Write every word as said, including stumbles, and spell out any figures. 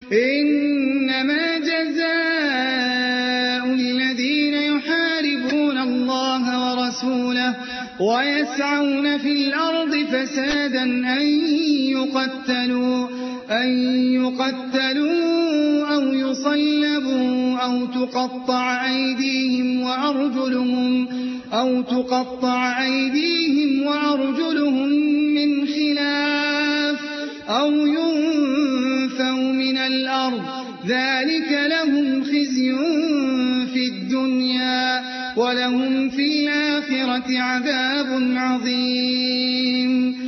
إنما جزاء الذين يحاربون الله ورسوله ويسعون في الأرض فسادا أن يقتلوا, أن يقتلوا أو يصلبوا أو تقطع أيديهم وأرجلهم, أو تقطع أيديهم وأرجلهم من خلاف أو ينفوا من الأرض ذلك لهم خزي في الدنيا ولهم في الآخرة عذاب عظيم.